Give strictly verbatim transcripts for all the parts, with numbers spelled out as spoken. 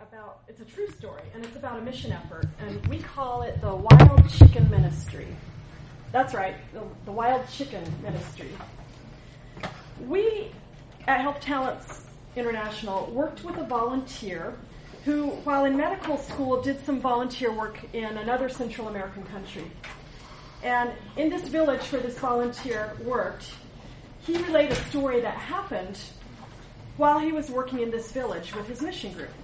about, it's a true story, and it's about a mission effort, and we call it the Wild Chicken Ministry. That's right, the, the Wild Chicken Ministry. We at Health Talents International worked with a volunteer who, while in medical school, did some volunteer work in another Central American country. And in this village where this volunteer worked, he relayed a story that happened while he was working in this village with his mission group.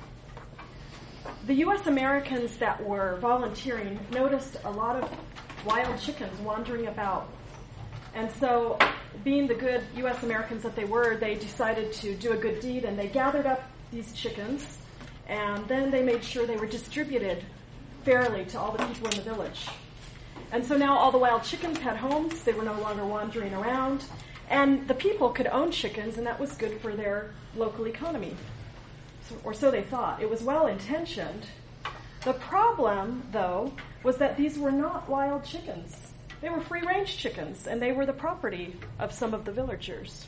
The U S Americans that were volunteering noticed a lot of wild chickens wandering about. And so, being the good U S Americans that they were, they decided to do a good deed, and they gathered up these chickens, and then they made sure they were distributed fairly to all the people in the village. And so now all the wild chickens had homes, they were no longer wandering around, and the people could own chickens, and that was good for their local economy. So, or so they thought. It was well-intentioned. The problem, though, was that these were not wild chickens. They were free-range chickens, and they were the property of some of the villagers.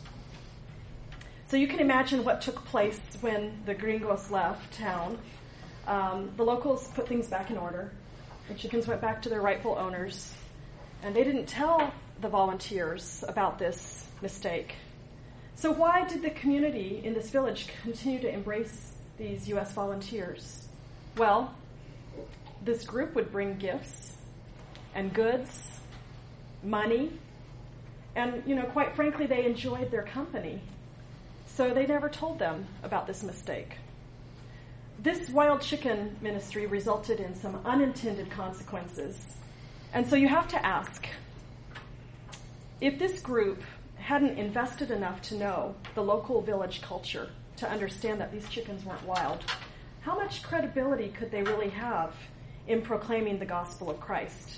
So you can imagine what took place when the gringos left town. Um, the locals put things back in order. The chickens went back to their rightful owners, and they didn't tell the volunteers about this mistake. So why did the community in this village continue to embrace these U S volunteers? Well, this group would bring gifts and goods, money, and, you know, quite frankly, they enjoyed their company. So they never told them about this mistake. This wild chicken ministry resulted in some unintended consequences. And so you have to ask, if this group hadn't invested enough to know the local village culture to understand that these chickens weren't wild, how much credibility could they really have in proclaiming the gospel of Christ?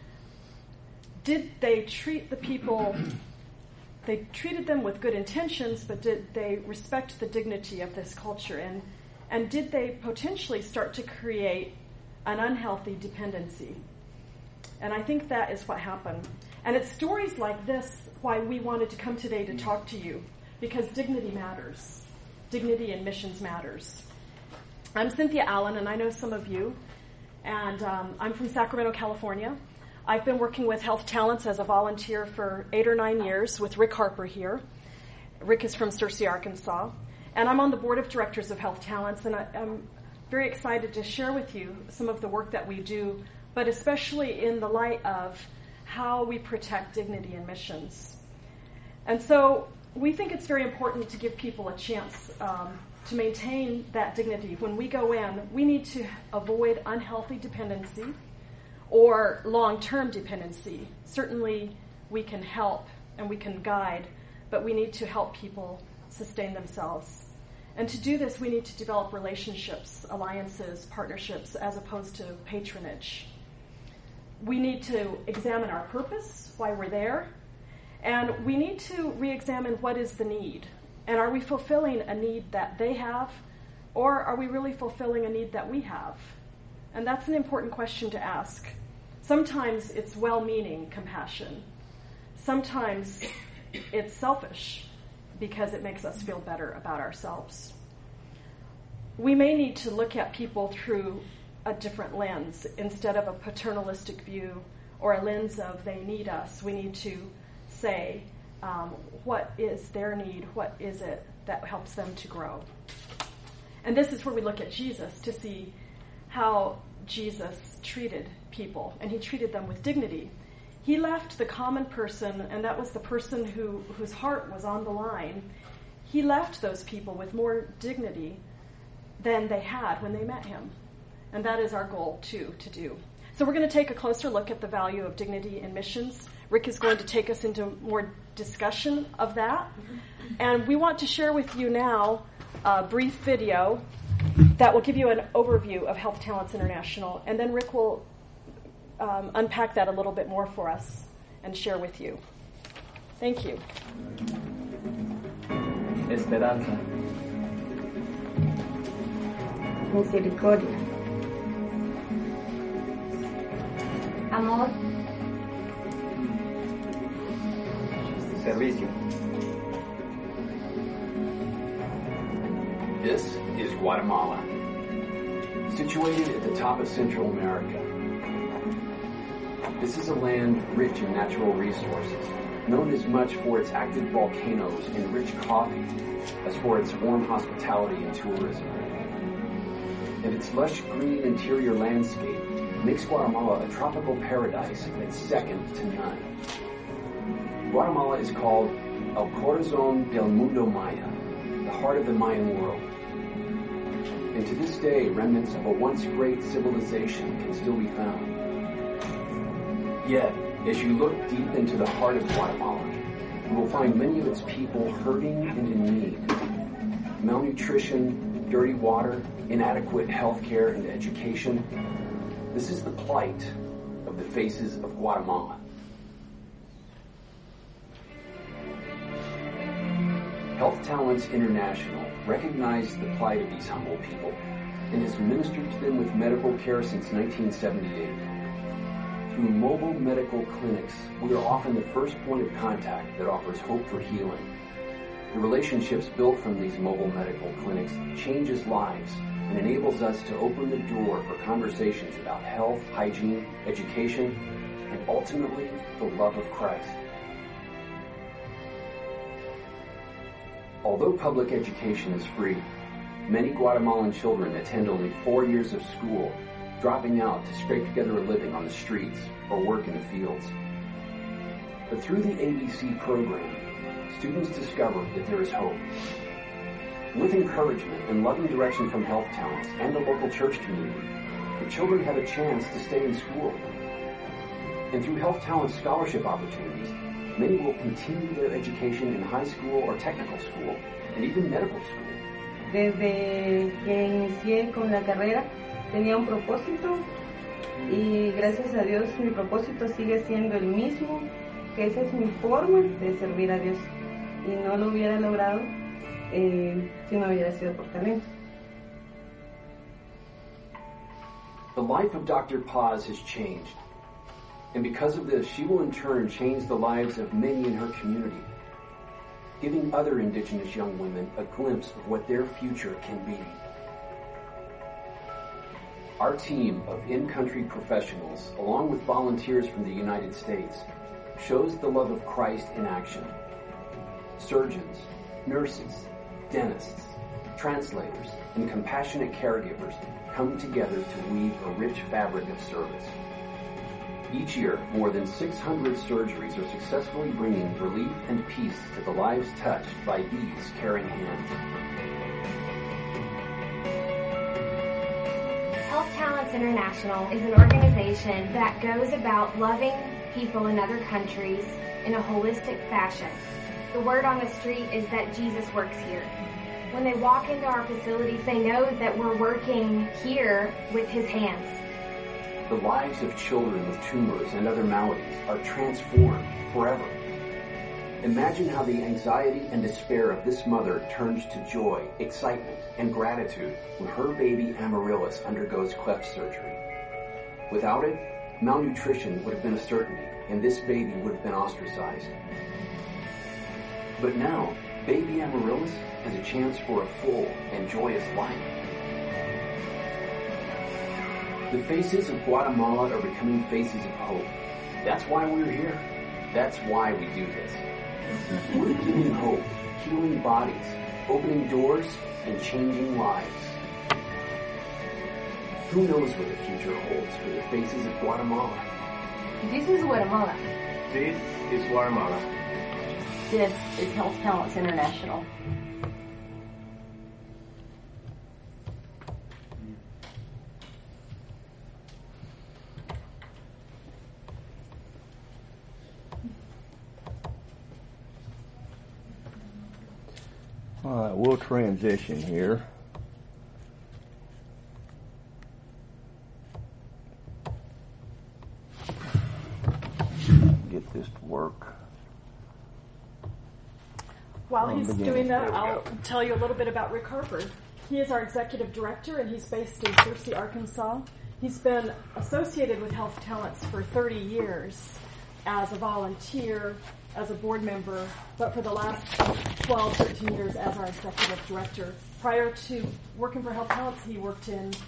Did they treat the people, they treated them with good intentions, but did they respect the dignity of this culture? And, and did they potentially start to create an unhealthy dependency? And I think that is what happened. And it's stories like this why we wanted to come today to talk to you, because dignity matters. Dignity in missions matters. I'm Cynthia Allen, and I know some of you, and um, I'm from Sacramento, California. I've been working with Health Talents as a volunteer for eight or nine years with Rick Harper here. Rick is from Searcy, Arkansas, and I'm on the board of directors of Health Talents, and I, I'm very excited to share with you some of the work that we do, but especially in the light of how we protect dignity in missions. And so we think it's very important to give people a chance um, to maintain that dignity. When we go in, we need to avoid unhealthy dependency or long-term dependency. Certainly we can help and we can guide, but we need to help people sustain themselves. And to do this, we need to develop relationships, alliances, partnerships, as opposed to patronage. We need to examine our purpose, why we're there, and we need to re-examine what is the need. And are we fulfilling a need that they have, or are we really fulfilling a need that we have? And that's an important question to ask. Sometimes it's well-meaning compassion. Sometimes it's selfish because it makes us feel better about ourselves. We may need to look at people through a different lens instead of a paternalistic view or a lens of they need us. We need to say, um, what is their need? What is it that helps them to grow? And this is where we look at Jesus to see how Jesus treated people, and he treated them with dignity. He left the common person, and that was the person who, whose heart was on the line. He left those people with more dignity than they had when they met him. And that is our goal, too, to do. So we're going to take a closer look at the value of dignity in missions. Rick is going to take us into more discussion of that. And we want to share with you now a brief video that will give you an overview of Health Talents International. And then Rick will um, unpack that a little bit more for us and share with you. Thank you. Esperanza. Misericordia. Amor. Servicio. This is Guatemala. Situated at the top of Central America, this is a land rich in natural resources, known as much for its active volcanoes and rich coffee as for its warm hospitality and tourism. And its lush green interior landscape makes Guatemala a tropical paradise that's second to none. Guatemala is called El Corazón del Mundo Maya, the heart of the Mayan world. And to this day, remnants of a once great civilization can still be found. Yet, as you look deep into the heart of Guatemala, you will find many of its people hurting and in need. Malnutrition, dirty water, inadequate health care and education. This is the plight of the faces of Guatemala. Health Talents International recognized the plight of these humble people and has ministered to them with medical care since nineteen seventy-eight. Through mobile medical clinics, we are often the first point of contact that offers hope for healing. The relationships built from these mobile medical clinics changes lives and enables us to open the door for conversations about health, hygiene, education, and ultimately the love of Christ. Although public education is free, many Guatemalan children attend only four years of school, dropping out to scrape together a living on the streets or work in the fields. But through the A B C program, students discover that there is hope. With encouragement and loving direction from Health Talents and the local church community, the children have a chance to stay in school. And through Health Talents scholarship opportunities, many will continue their education in high school or technical school, and even medical school. Desde que inicié con la carrera, tenía un propósito y gracias a Dios mi propósito sigue siendo el mismo, que esa es mi forma de servir a Dios y no lo hubiera logrado eh, si no hubiera sido por talento. The life of Doctor Paz has changed, and because of this, she will in turn change the lives of many in her community, giving other Indigenous young women a glimpse of what their future can be. Our team of in-country professionals, along with volunteers from the United States, shows the love of Christ in action. Surgeons, nurses, dentists, translators, and compassionate caregivers come together to weave a rich fabric of service. Each year, more than six hundred surgeries are successfully bringing relief and peace to the lives touched by these caring hands. Health Talents International is an organization that goes about loving people in other countries in a holistic fashion. The word on the street is that Jesus works here. When they walk into our facilities, they know that we're working here with His hands. The lives of children with tumors and other maladies are transformed forever. Imagine how the anxiety and despair of this mother turns to joy, excitement, and gratitude when her baby Amaryllis undergoes cleft surgery. Without it, malnutrition would have been a certainty, and this baby would have been ostracized. But now, baby Amaryllis has a chance for a full and joyous life. The faces of Guatemala are becoming faces of hope. That's why we're here. That's why we do this. We're giving hope, healing bodies, opening doors, and changing lives. Who knows what the future holds for the faces of Guatemala? This is Guatemala. This is Guatemala. This is Health Talents International. All right, we'll transition here. Get this to work. While From he's beginning. doing that, There we I'll go. tell you a little bit about Rick Harper. He is our executive director, and he's based in Searcy, Arkansas. He's been associated with Health Talents for thirty years as a volunteer, as a board member, but for the last twelve, thirteen years as our executive director. Prior to working for Health Talents, he worked in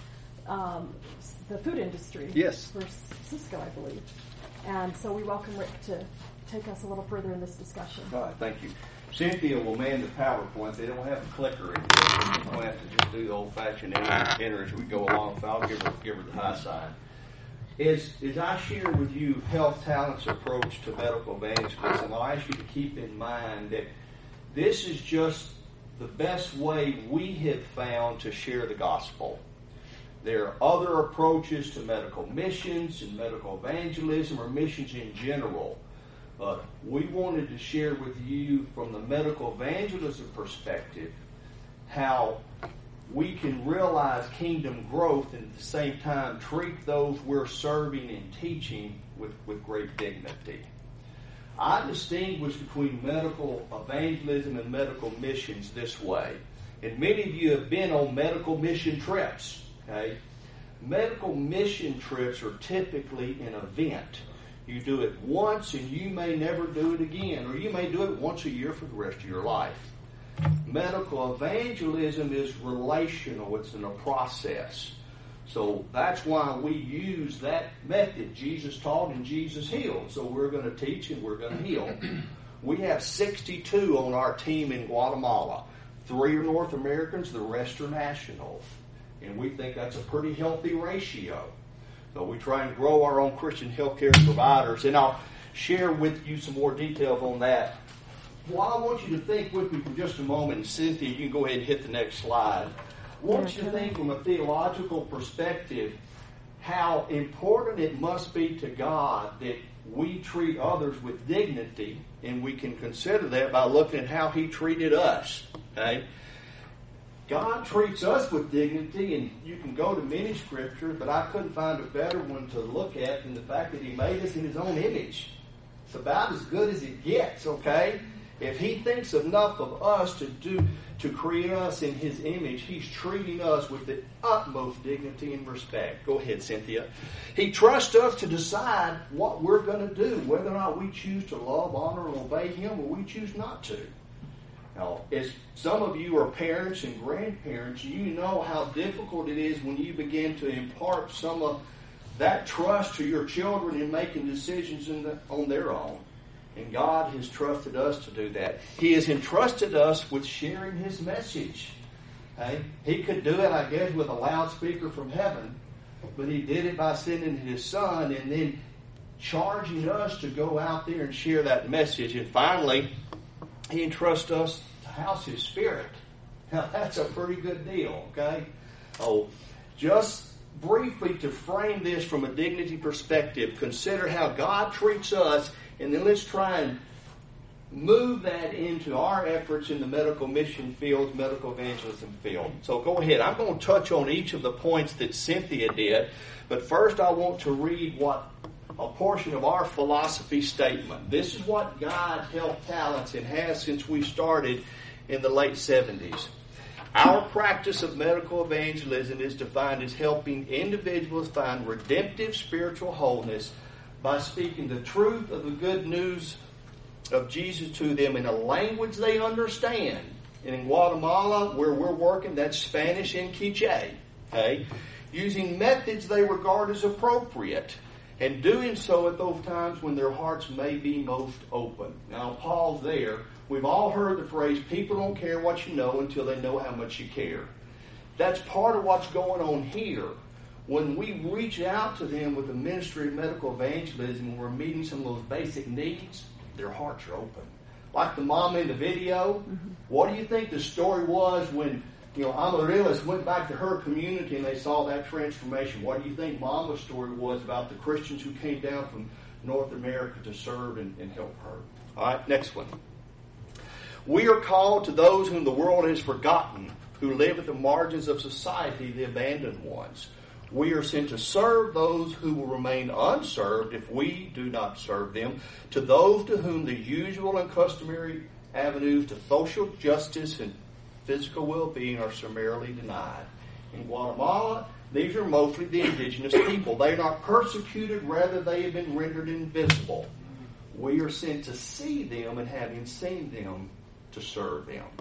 um, the food industry. Yes. For Cisco, I believe. And so we welcome Rick to take us a little further in this discussion. All right, thank you. Cynthia will man the PowerPoint. They don't have a clicker in here. We'll have to just do the old-fashioned enter, enter as we go along. So I'll give her, give her the high side. As, as I share with you Health Talent's approach to medical evangelism, I'll ask you to keep in mind that this is just the best way we have found to share the gospel. There are other approaches to medical missions and medical evangelism or missions in general. But we wanted to share with you from the medical evangelism perspective how we can realize kingdom growth and at the same time treat those we're serving and teaching with, with great dignity. I distinguish between medical evangelism and medical missions this way. And many of you have been on medical mission trips. Okay? Medical mission trips are typically an event. You do it once and you may never do it again, or you may do it once a year for the rest of your life. Medical evangelism is relational. It's in a process. So that's why we use that method. Jesus taught and Jesus healed. So we're going to teach and we're going to heal. We have sixty-two on our team in Guatemala. Three are North Americans, the rest are nationals. And we think that's a pretty healthy ratio. So we try and grow our own Christian healthcare providers. And I'll share with you some more details on that. Well, I want you to think with me for just a moment. Cynthia, you can go ahead and hit the next slide. I want you to think from a theological perspective how important it must be to God that we treat others with dignity, and we can consider that by looking at how He treated us. Okay? God treats us with dignity, and you can go to many scriptures, but I couldn't find a better one to look at than the fact that He made us in His own image. It's about as good as it gets, okay? If He thinks enough of us to do to create us in His image, He's treating us with the utmost dignity and respect. Go ahead, Cynthia. He trusts us to decide what we're going to do, whether or not we choose to love, honor, and obey Him, or we choose not to. Now, as some of you are parents and grandparents, you know how difficult it is when you begin to impart some of that trust to your children in making decisions in the, on their own. And God has trusted us to do that. He has entrusted us with sharing His message. Okay? He could do it, I guess, with a loudspeaker from heaven, but He did it by sending His Son and then charging us to go out there and share that message. And finally, He entrusts us to house His Spirit. Now, that's a pretty good deal, okay? Oh, just briefly to frame this from a dignity perspective, consider how God treats us, and then let's try and move that into our efforts in the medical mission field, medical evangelism field. So go ahead. I'm going to touch on each of the points that Cynthia did, but first I want to read what a portion of our philosophy statement. This is what God Health Talents and has since we started in the late seventies. Our practice of medical evangelism is defined as helping individuals find redemptive spiritual wholeness by speaking the truth of the good news of Jesus to them in a language they understand. And in Guatemala, where we're working, that's Spanish and Quiche. Okay? Using methods they regard as appropriate, and doing so at those times when their hearts may be most open. Now, I'll pause there. We've all heard the phrase, people don't care what you know until they know how much you care. That's part of what's going on here. When we reach out to them with the ministry of medical evangelism and we're meeting some of those basic needs, their hearts are open. Like the mom in the video, mm-hmm. What do you think the story was when, you know, Amaryllis went back to her community and they saw that transformation? What do you think Mama's story was about the Christians who came down from North America to serve and, and help her? All right, next one. We are called to those whom the world has forgotten, who live at the margins of society, the abandoned ones. We are sent to serve those who will remain unserved if we do not serve them, to those to whom the usual and customary avenues to social justice and physical well-being are summarily denied. In Guatemala, these are mostly the indigenous people. They are not persecuted, rather they have been rendered invisible. We are sent to see them, and having seen them, to serve them.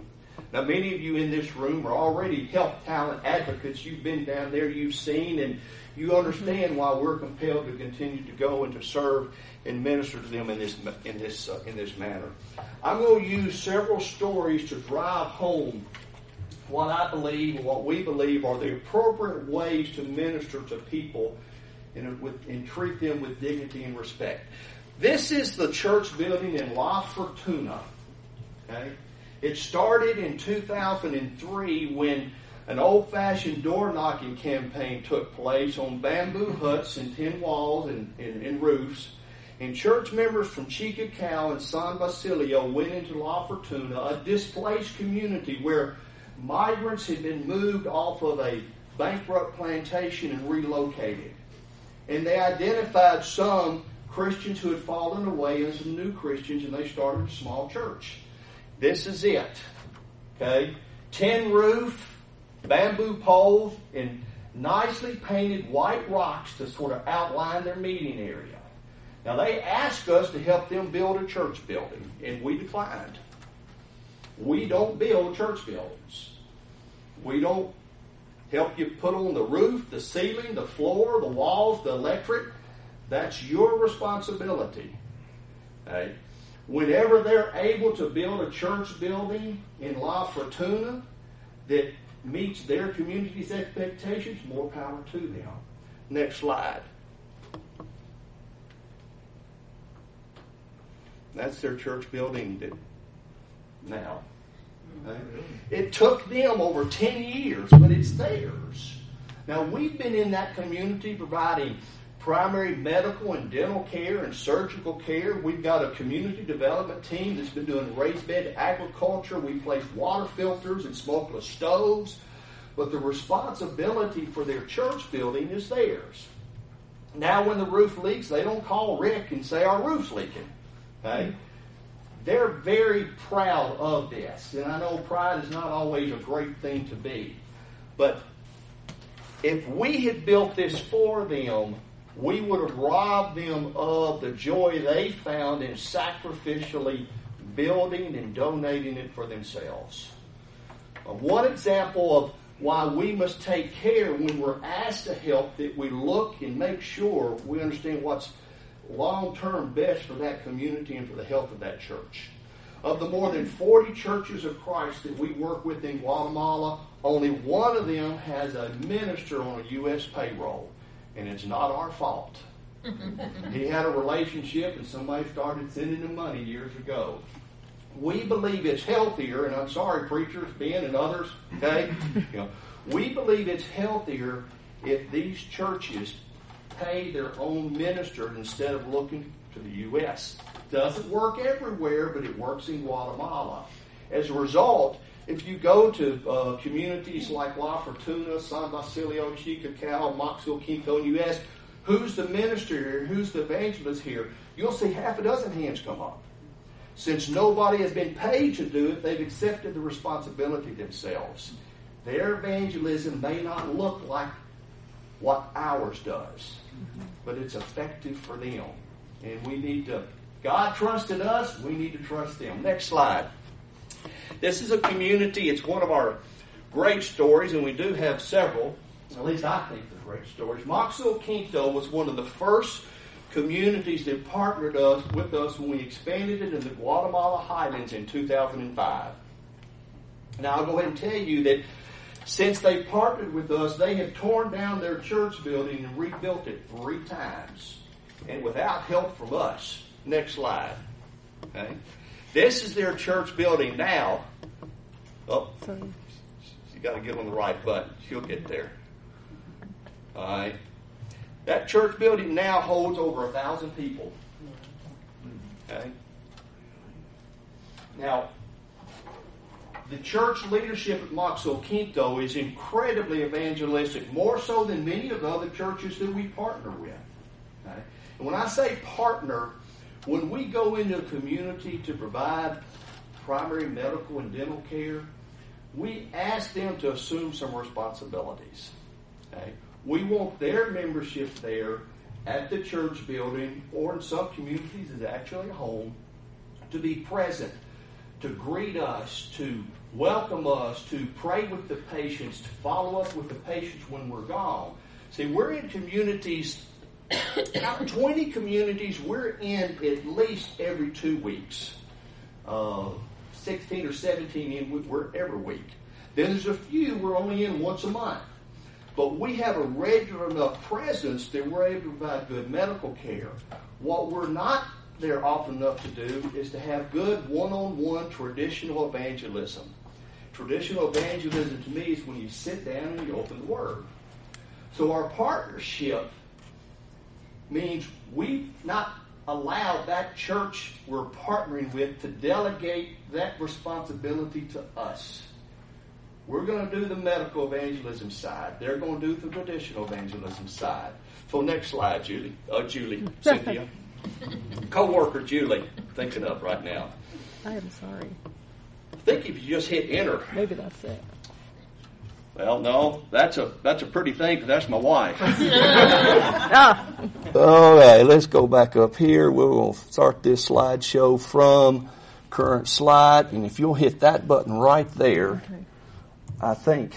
Now, many of you in this room are already health talent advocates. You've been down there, you've seen, and you understand why we're compelled to continue to go and to serve and minister to them in this in this uh, in this manner. I'm going to use several stories to drive home what I believe and what we believe are the appropriate ways to minister to people and, with, and treat them with dignity and respect. This is the church building in La Fortuna. Okay, it started in two thousand three when an old-fashioned door-knocking campaign took place on bamboo huts and tin walls and, and, and roofs. And church members from Chicacao and San Basilio went into La Fortuna, a displaced community where migrants had been moved off of a bankrupt plantation and relocated. And they identified some Christians who had fallen away and some new Christians, and they started a small church. This is it. Okay? Tin roof, bamboo poles, and nicely painted white rocks to sort of outline their meeting area. Now, they asked us to help them build a church building, and we declined. We don't build church buildings. We don't help you put on the roof, the ceiling, the floor, the walls, the electric. That's your responsibility. Okay? Whenever they're able to build a church building in La Fortuna that meets their community's expectations, more power to them. Next slide. That's their church building that now. Okay? It took them over ten years, but it's theirs. Now, we've been in that community providing primary medical and dental care and surgical care. We've got a community development team that's been doing raised bed agriculture. We placed water filters and smokeless stoves. But the responsibility for their church building is theirs. Now, when the roof leaks, they don't call Rick and say, our roof's leaking. Okay? They're very proud of this. And I know pride is not always a great thing to be. But if we had built this for them, we would have robbed them of the joy they found in sacrificially building and donating it for themselves. Uh, one example of why we must take care when we're asked to help, that we look and make sure we understand what's long-term best for that community and for the health of that church. Of the more than forty churches of Christ that we work with in Guatemala, only one of them has a minister on a U S payroll. And it's not our fault. He had a relationship and somebody started sending him money years ago. We believe it's healthier, and I'm sorry, preachers, Ben and others, okay? You know, we believe it's healthier if these churches pay their own ministers instead of looking to the U S Doesn't work everywhere, but it works in Guatemala. As a result, if you go to uh, communities like La Fortuna, San Basilio, Chicacao, Moxville, Quinto, and you ask, who's the minister here, who's the evangelist here, you'll see half a dozen hands come up. Since nobody has been paid to do it, they've accepted the responsibility themselves. Their evangelism may not look like what ours does, but it's effective for them. And we need to, God trusted us, we need to trust them. Next slide. This is a community, it's one of our great stories, and we do have several. At least I think they're great stories. Moxville Quinto was one of the first communities that partnered us with us when we expanded it in the Guatemala Highlands in two thousand five. Now, I'll go ahead and tell you that since they partnered with us, they have torn down their church building and rebuilt it three times, and without help from us. Next slide. Okay. This is their church building now. Oh, you got to get on the right button. She'll get there. All right. That church building now holds over a thousand people. Okay. Now, the church leadership at Moxville Quinto is incredibly evangelistic, more so than many of the other churches that we partner with. Okay. And when I say partner, when we go into a community to provide primary medical and dental care, we ask them to assume some responsibilities. Okay? We want their membership there at the church building, or in some communities is actually a home, to be present, to greet us, to welcome us, to pray with the patients, to follow up with the patients when we're gone. See, we're in communities, out of twenty communities, we're in at least every two weeks. Uh, sixteen or seventeen in, we're every week. Then there's a few we're only in once a month. But we have a regular enough presence that we're able to provide good medical care. What we're not there often enough to do is to have good one-on-one traditional evangelism. Traditional evangelism to me is when you sit down and you open the Word. So our partnership means we not allow that church we're partnering with to delegate that responsibility to us. We're going to do the medical evangelism side. They're going to do the traditional evangelism side. So next slide, Julie. Uh, Julie, Cynthia. Co-worker Julie, thinking of right now. I am sorry. I think if you just hit enter. Maybe that's it. Well, no, that's a that's a pretty thing because that's my wife. Okay, let's go back up here. We'll start this slideshow from current slide, and if you'll hit that button right there, okay. I think.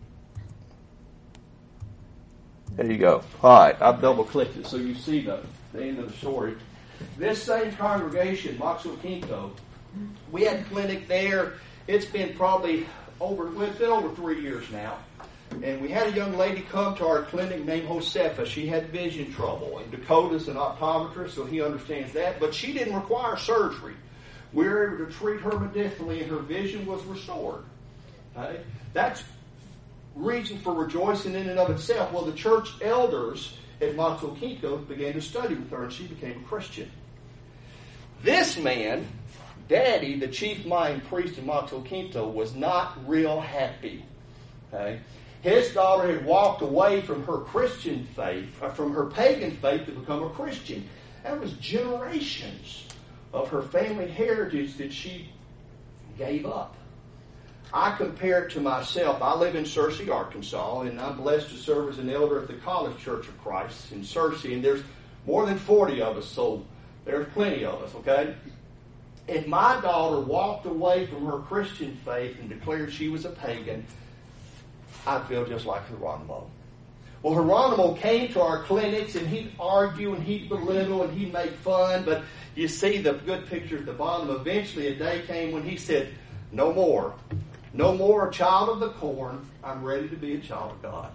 There you go. All right, I've double-clicked it so you see the, the end of the story. This same congregation, Moxo Quinto, we had a clinic there. It's been probably over, well, it's been over three years now. And we had a young lady come to our clinic named Josefa. She had vision trouble. And Dakota's an optometrist, so he understands that. But she didn't require surgery. We were able to treat her medicinally, and her vision was restored. Okay? That's reason for rejoicing in and of itself. Well, the church elders at Moxo Quinto began to study with her, and she became a Christian. This man, Daddy, the chief Mayan priest in Moxo Quinto, was not real happy. Okay? His daughter had walked away from her Christian faith, or from her pagan faith to become a Christian. That was generations of her family heritage that she gave up. I compare it to myself. I live in Searcy, Arkansas, and I'm blessed to serve as an elder at the College Church of Christ in Searcy, and there's more than forty of us, so there's plenty of us, okay? If my daughter walked away from her Christian faith and declared she was a pagan, I'd feel just like Geronimo. Well, Geronimo came to our clinics, and he'd argue, and he'd belittle, and he'd make fun, but you see the good picture at the bottom. Eventually, a day came when he said, no more. No more a child of the corn. I'm ready to be a child of God.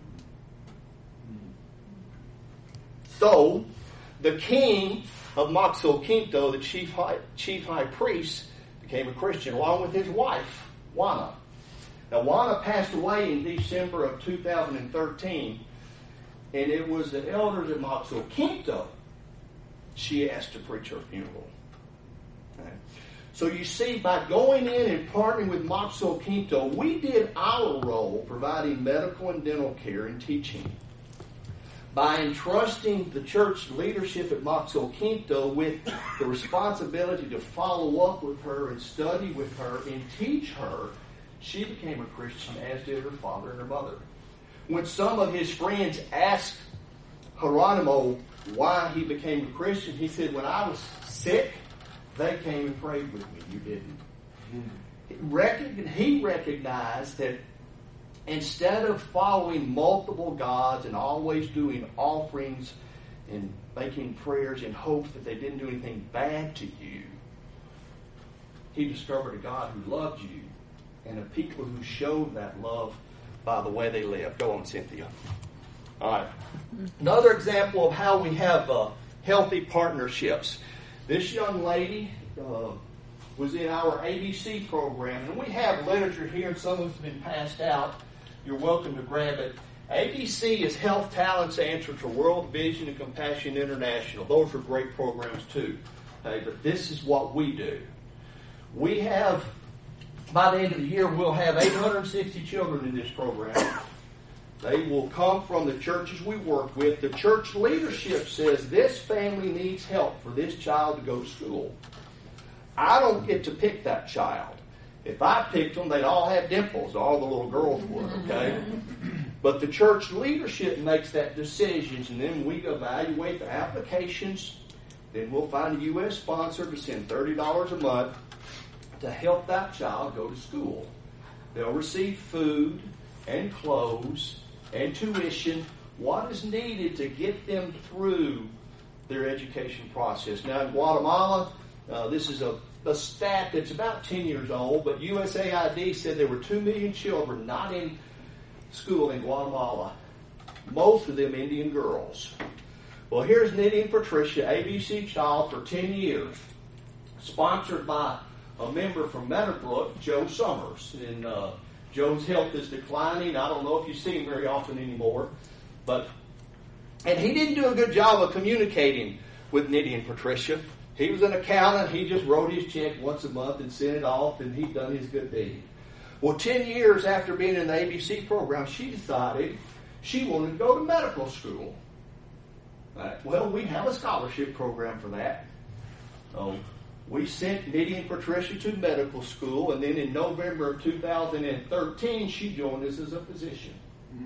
So, the king of Moxo Quinto, the chief high, chief high priest, became a Christian along with his wife, Juana. Now, Juana passed away in December of two thousand thirteen, and it was the elders at Moxo Quinto she asked to preach her funeral. Okay. So you see, by going in and partnering with Moxo Quinto, we did our role providing medical and dental care and teaching. By entrusting the church leadership at Moxo Quinto with the responsibility to follow up with her and study with her and teach her, she became a Christian, as did her father and her mother. When some of his friends asked Geronimo why he became a Christian, he said, when I was sick, they came and prayed with me. You didn't. Mm-hmm. He recognized that instead of following multiple gods and always doing offerings and making prayers in hopes that they didn't do anything bad to you, he discovered a God who loved you and a people who showed that love by the way they live. Go on, Cynthia. All right. Another example of how we have uh, healthy partnerships. This young lady uh, was in our A B C program, and we have literature here, and some of it's been passed out. You're welcome to grab it. A B C is Health Talents Answer to World Vision and Compassion International. Those are great programs too. Okay, but this is what we do. We have, by the end of the year, we'll have eight hundred sixty children in this program. They will come from the churches we work with. The church leadership says this family needs help for this child to go to school. I don't get to pick that child. If I picked them, they'd all have dimples. All the little girls would, okay? But the church leadership makes that decision, and then we evaluate the applications. Then we'll find a U S sponsor to send thirty dollars a month to help that child go to school. They'll receive food and clothes and tuition, what is needed to get them through their education process. Now in Guatemala, uh, this is a, a stat that's about ten years old, but U S A I D said there were two million children not in school in Guatemala, most of them Indian girls. Well, here's Nidhi and Patricia, A B C Child for ten years, sponsored by a member from Meadowbrook, Joe Summers. And uh, Joe's health is declining. I don't know if you see him very often anymore. But and he didn't do a good job of communicating with Nidhi and Patricia. He was an accountant. He just wrote his check once a month and sent it off, and he'd done his good deed. Well, ten years after being in the A B C program, she decided she wanted to go to medical school. Right. Well, we have a scholarship program for that. So we sent Nidhi and Patricia to medical school, and then in November of two thousand thirteen, she joined us as a physician.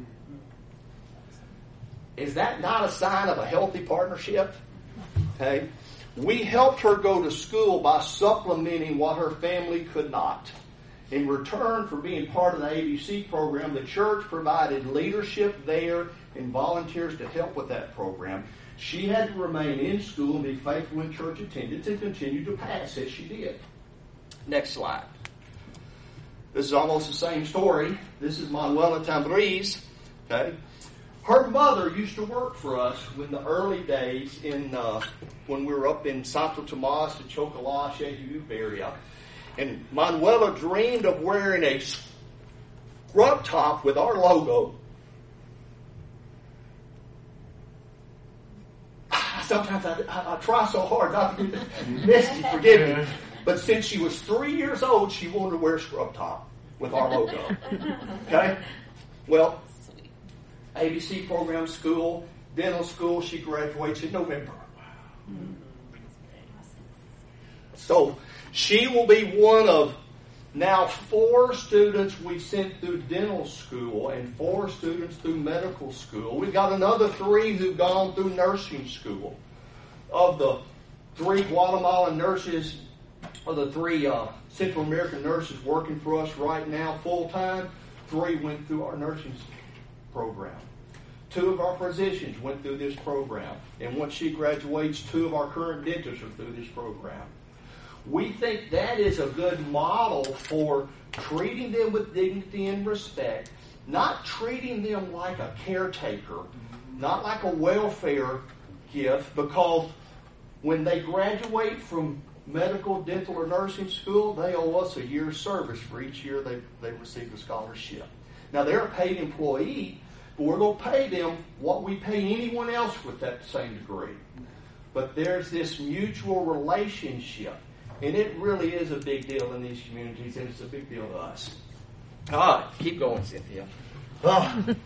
Is that not a sign of a healthy partnership? Okay. We helped her go to school by supplementing what her family could not. In return for being part of the A B C program, the church provided leadership there and volunteers to help with that program. She had to remain in school and be faithful in church attendance and continue to pass as she did. Next slide. This is almost the same story. This is Manuela Tambriz. Okay. Her mother used to work for us in the early days in uh, when we were up in Santo Tomas, the Chocolat, Shehu area. And Manuela dreamed of wearing a scrub top with our logo. Sometimes I, I, I try so hard not to be misty, forgive me. But since she was three years old, she wanted to wear a scrub top with our logo. Okay? Well, A B C program school, dental school, she graduates in November. So she will be one of now four students we sent through dental school and four students through medical school. We've got another three who've gone through nursing school. Of the three Guatemalan nurses, or the three uh, Central American nurses working for us right now full-time, three went through our nursing program. Two of our physicians went through this program. And once she graduates, two of our current dentists are through this program. We think that is a good model for treating them with dignity and respect, not treating them like a caretaker, not like a welfare gift, because when they graduate from medical, dental, or nursing school, they owe us a year's service for each year they, they receive a scholarship. Now, they're a paid employee, but we're going to pay them what we pay anyone else with that same degree. But there's this mutual relationship. And it really is a big deal in these communities, and it's a big deal to us. All right, keep going, Cynthia. Oh. I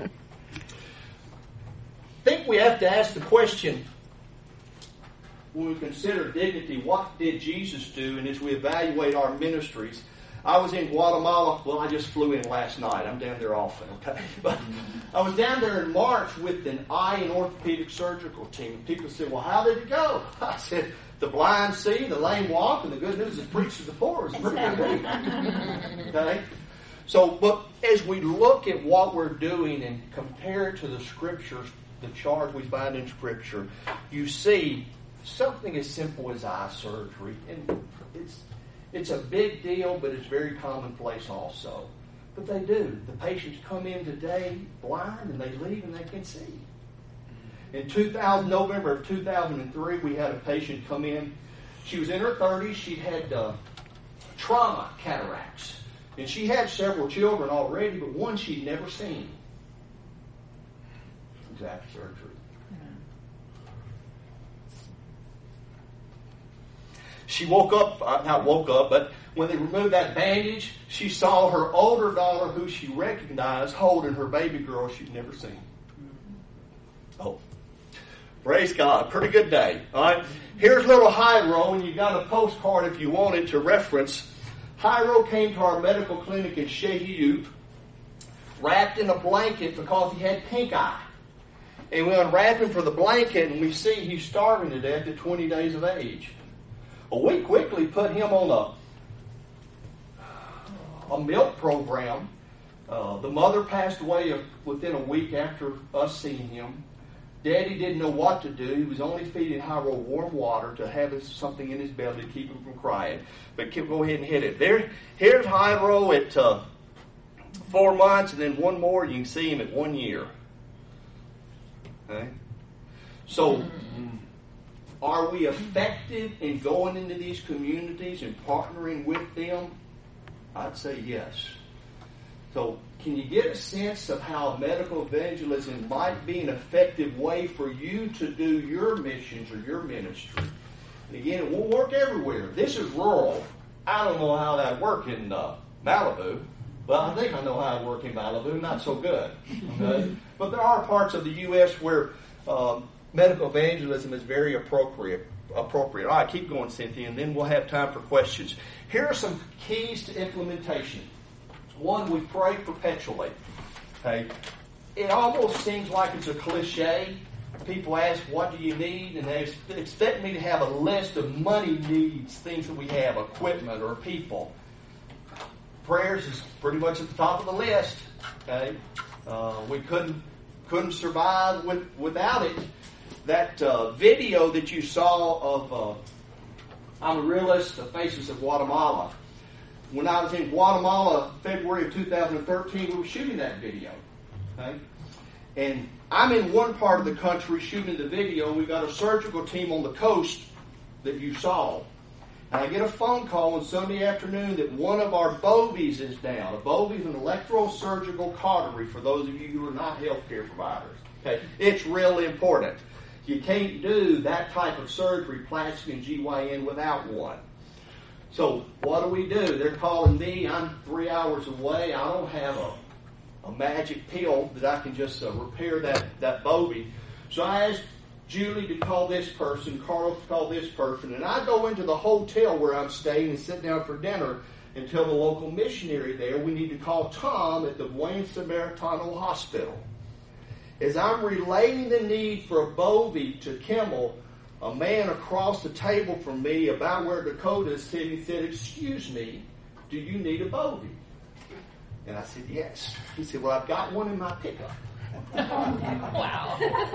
think we have to ask the question, when we consider dignity, what did Jesus do? And as we evaluate our ministries, I was in Guatemala. Well, I just flew in last night. I'm down there often, okay? But I was down there in March with an eye and orthopedic surgical team. People said, well, how did it go? I said, the blind see, the lame walk, and the good news is preached to the poor. It's pretty good. Okay? So, but as we look at what we're doing and compare it to the Scriptures, the charge we find in Scripture, you see something as simple as eye surgery. And it's it's a big deal, but it's very commonplace also. But they do. The patients come in today blind, and they leave, and they can see. In two thousand, November of two thousand three, we had a patient come in. She was in her thirties. She'd had uh, trauma cataracts. And she had several children already, but one she'd never seen. Exact surgery. She woke up, uh, not woke up, but when they removed that bandage, she saw her older daughter, who she recognized, holding her baby girl she'd never seen. Oh. Praise God. Pretty good day. All right. Here's little Jairo, and you got a postcard if you wanted to reference. Jairo came to our medical clinic in Shehiup, wrapped in a blanket because he had pink eye. And we unwrap him for the blanket, and we see he's starving to death at twenty days of age. Well, we quickly put him on a a milk program. Uh, the mother passed away within a week after us seeing him. Daddy didn't know what to do. He was only feeding Hyro warm water to have his, something in his belly to keep him from crying. But go ahead and hit it. There, here's Hyro at uh, four months, and then one more. You can see him at one year. Okay. So, are we effective in going into these communities and partnering with them? I'd say yes. So, can you get a sense of how medical evangelism might be an effective way for you to do your missions or your ministry? And again, it won't work everywhere. This is rural. I don't know how that works in uh, Malibu. Well, I think I know how it works in Malibu. Not so good. Okay? But there are parts of the U S where um, medical evangelism is very appropriate. Appropriate. All right, keep going, Cynthia, and then we'll have time for questions. Here are some keys to implementation. One, we pray perpetually. Okay, it almost seems like it's a cliche. People ask, "What do you need?" and they expect me to have a list of money needs, things that we have, equipment or people. Prayers is pretty much at the top of the list. Okay, uh, we couldn't couldn't survive with, without it. That uh, video that you saw of uh, Amaryllis, the Faces of Guatemala. When I was in Guatemala, February of two thousand thirteen, we were shooting that video. Okay? And I'm in one part of the country shooting the video. We've got a surgical team on the coast that you saw. And I get a phone call on Sunday afternoon that one of our bovies is down. A bovie is an electrosurgical cautery for those of you who are not healthcare providers. Okay? It's really important. You can't do that type of surgery, plastic and G Y N, without one. So what do we do? They're calling me. I'm three hours away. I don't have a, a magic pill that I can just uh, repair that, that bovie. So I asked Julie to call this person, Carl to call this person, and I go into the hotel where I'm staying and sit down for dinner and tell the local missionary there we need to call Tom at the Buen Samaritano Hospital. As I'm relaying the need for a bovie to Kimmel, a man across the table from me about where Dakota is sitting said, "Excuse me, do you need a bovie?" And I said, "Yes." He said, "Well, I've got one in my pickup." Wow.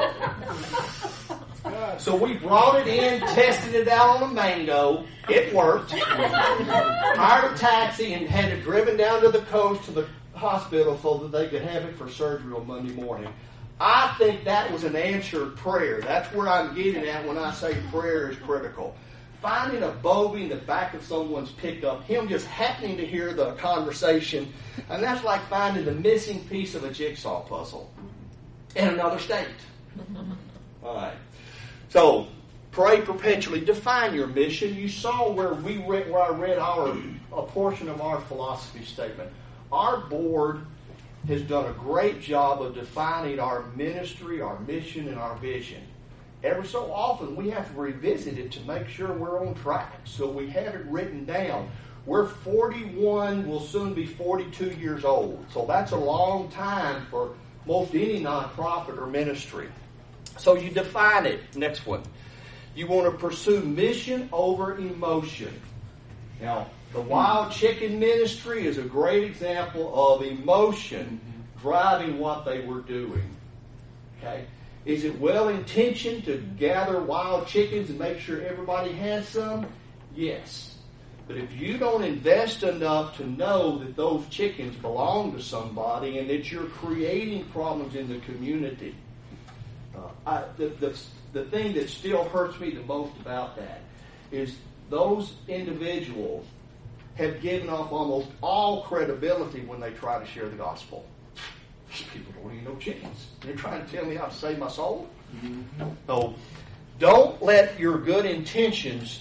So we brought it in, tested it out on a Mango. It worked. Hired a taxi and had it driven down to the coast to the hospital so that they could have it for surgery on Monday morning. I think that was an answered prayer. That's where I'm getting at when I say prayer is critical. Finding a bovie in the back of someone's pickup, him just happening to hear the conversation, and that's like finding the missing piece of a jigsaw puzzle in another state. All right. So, pray perpetually. Define your mission. You saw where we read, where I read our a portion of our philosophy statement. Our board has done a great job of defining our ministry, our mission, and our vision. Every so often, we have to revisit it to make sure we're on track. So we have it written down. We're forty-one, we'll soon be forty-two years old. So that's a long time for most any nonprofit or ministry. So you define it. Next one. You want to pursue mission over emotion. Now, the Wild Chicken Ministry is a great example of emotion driving what they were doing. Okay? Is it well-intentioned to gather wild chickens and make sure everybody has some? Yes. But if you don't invest enough to know that those chickens belong to somebody and that you're creating problems in the community, uh, I, the, the, the thing that still hurts me the most about that is those individuals have given up almost all credibility when they try to share the gospel. These people don't even know chickens. They're trying to tell me how to save my soul? Mm-hmm. So don't let your good intentions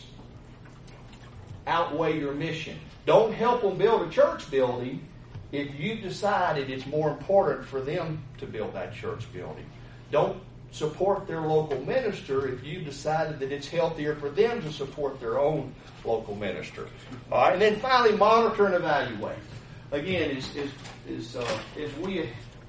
outweigh your mission. Don't help them build a church building if you've decided it's more important for them to build that church building. Don't support their local minister if you've decided that it's healthier for them to support their own local minister. All right, and then finally, monitor and evaluate. Again, as, as, as, uh, as we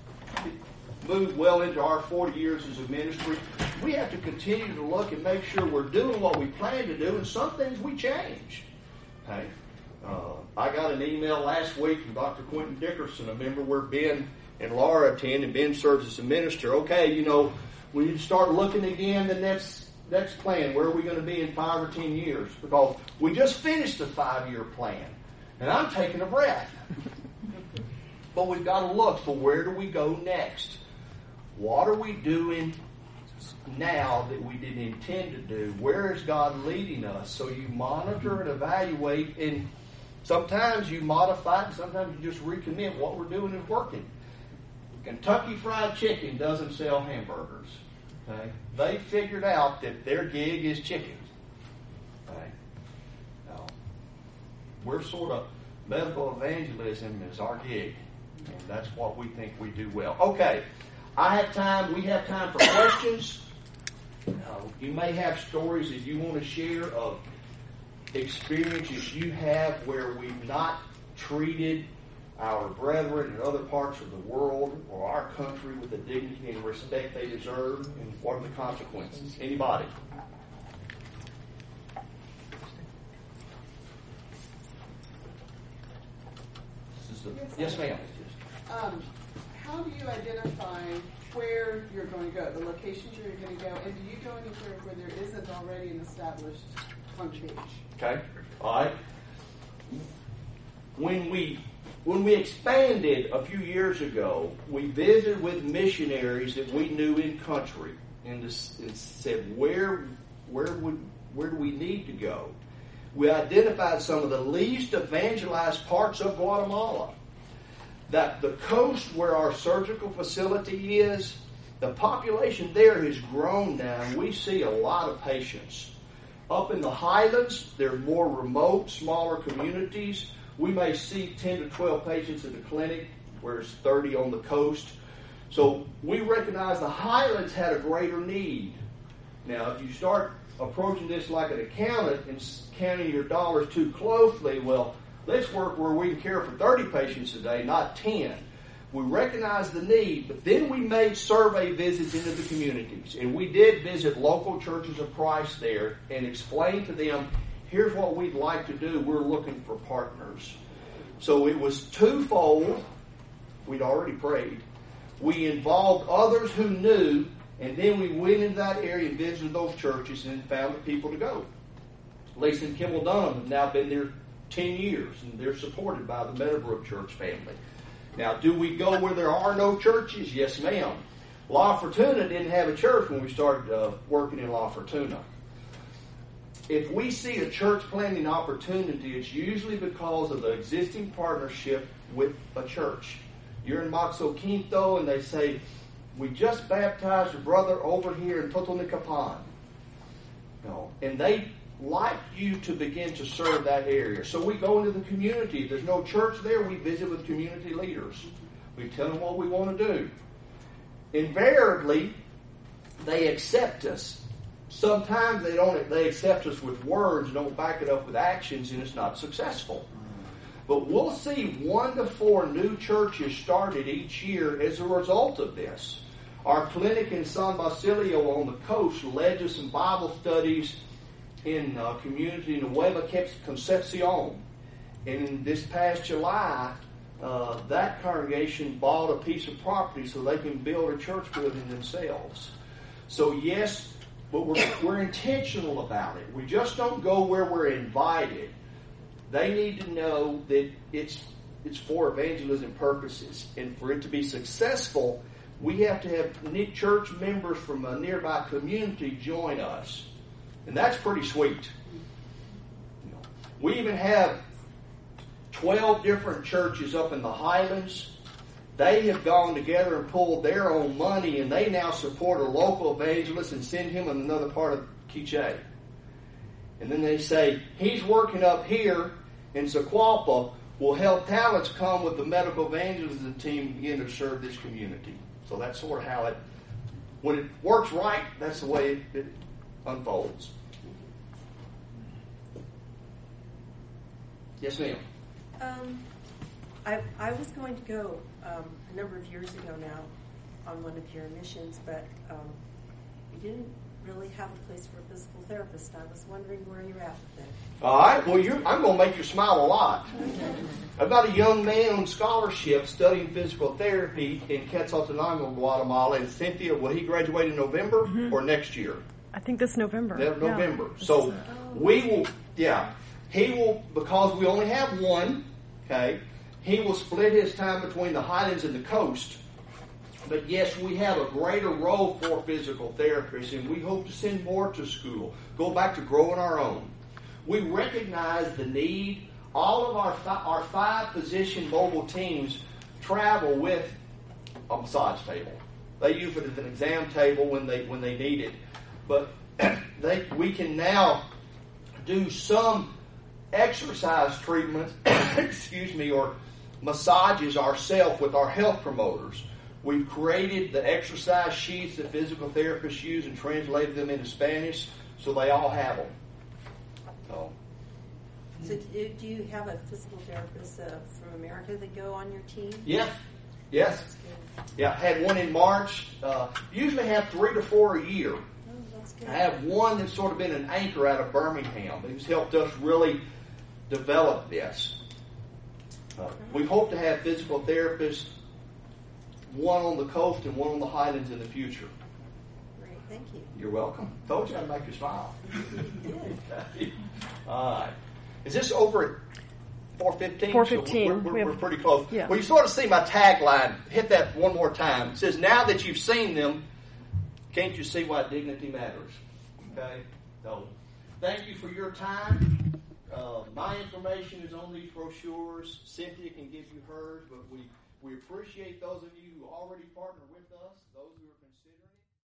move well into our forty years as a ministry, we have to continue to look and make sure we're doing what we plan to do, and some things we change. Okay? Uh, I got an email last week from Doctor Quentin Dickerson, a member where Ben and Laura attend, and Ben serves as a minister. Okay, you know, we need to start looking again the next next plan. Where are we going to be in five or ten years? Because we just finished a five-year plan, and I'm taking a breath. But we've got to look for where do we go next? What are we doing now that we didn't intend to do? Where is God leading us? So you monitor and evaluate, and sometimes you modify it, sometimes you just recommit what we're doing is working. Kentucky Fried Chicken doesn't sell hamburgers. Okay? They figured out that their gig is chicken. Okay? Now, we're sort of, medical evangelism is our gig, and that's what we think we do well. Okay, I have time. We have time for questions. Uh, you may have stories that you want to share of experiences you have where we've not treated our brethren in other parts of the world or our country with the dignity and respect they deserve, and what are the consequences? Anybody? This is the, yes, yes ma'am. Um, how do you identify where you're going to go, the locations you're going to go, and do you go anywhere where there isn't already an established congregation? Okay, all right. When we when we expanded a few years ago, we visited with missionaries that we knew in country, and, this, and said, where where would where do we need to go? We identified some of the least evangelized parts of Guatemala. That the coast where our surgical facility is, the population there has grown now, and we see a lot of patients. Up in the highlands, they're more remote, smaller communities. We may see ten to twelve patients at the clinic, whereas thirty on the coast. So we recognize the highlands had a greater need. Now, if you start approaching this like an accountant and counting your dollars too closely, well, let's work where we can care for thirty patients a day, not ten. We recognize the need, but then we made survey visits into the communities. And we did visit local churches of Christ there and explain to them, here's what we'd like to do. We're looking for partners. So it was twofold. We'd already prayed. We involved others who knew, and then we went into that area and visited those churches and found the people to go. Lisa and Kimball Dunham have now been there ten years, and they're supported by the Meadowbrook Church family. Now, do we go where there are no churches? Yes, ma'am. La Fortuna didn't have a church when we started uh, working in La Fortuna. If we see a church planting opportunity, it's usually because of the existing partnership with a church. You're in Moxo Quinto, and they say, we just baptized a brother over here in Totonicapan. No, and they like you to begin to serve that area. So we go into the community. If there's no church there, we visit with community leaders. We tell them what we want to do. Invariably, they accept us. Sometimes they don't. They accept us with words, don't back it up with actions, and it's not successful. But we'll see one to four new churches started each year as a result of this. Our clinic in San Basilio on the coast led to some Bible studies in a community in Nueva Concepcion. And in this past July, uh, that congregation bought a piece of property so they can build a church building themselves. So yes, but we're, we're intentional about it. We just don't go where we're invited. They need to know that it's it's for evangelism purposes. And for it to be successful, we have to have church members from a nearby community join us. And that's pretty sweet. You know, we even have twelve different churches up in the Highlands. They have gone together and pulled their own money, and they now support a local evangelist and send him in another part of Quiche. And then they say, he's working up here in Zacualpa. Will help talents come with the medical evangelism team begin to serve this community. So that's sort of how it, when it works right, that's the way it, it unfolds. Yes, ma'am. Um, I I was going to go um, a number of years ago now on one of your missions, but um, we didn't really have a place for a physical therapist. I was wondering where you're at with that. All right. Well, you're, I'm going to make you smile a lot. I've got a young man on scholarship studying physical therapy in Quetzaltenango, Guatemala. And Cynthia, will he graduate in November Mm-hmm. or next year? I think this November. No- November. Yeah. So we will, yeah, he will, because we only have one, okay, he will split his time between the Highlands and the coast. But yes, we have a greater role for physical therapists, and we hope to send more to school. Go back to growing our own. We recognize the need. All of our fi- our five physician mobile teams travel with a massage table. They use it as an exam table when they when they need it. But they we can now do some exercise treatments, excuse me, or massages ourselves with our health promoters. We've created the exercise sheets that physical therapists use and translated them into Spanish, so they all have them. So, So do do you have a physical therapist uh, from America that go on your team? yeah, yes, yeah. I had one in March. Uh, usually have three to four a year. Oh, that's good. I have one that's sort of been an anchor out of Birmingham. He's helped us really develop this. Uh, we hope to have physical therapists, one on the coast and one on the Highlands in the future. Great, thank you. You're welcome. Told you I'd make you smile. You did. All right. Is this over at four fifteen? four fifteen. So we're, we're, We have- we're pretty close. yeah. Well, you sort of see my tagline. Hit that one more time. It says, now that you've seen them, can't you see why dignity matters? Okay? So, thank you for your time. Uh, my information is on these brochures. Cynthia can give you hers, but we, we appreciate those of you who already partner with us, those who are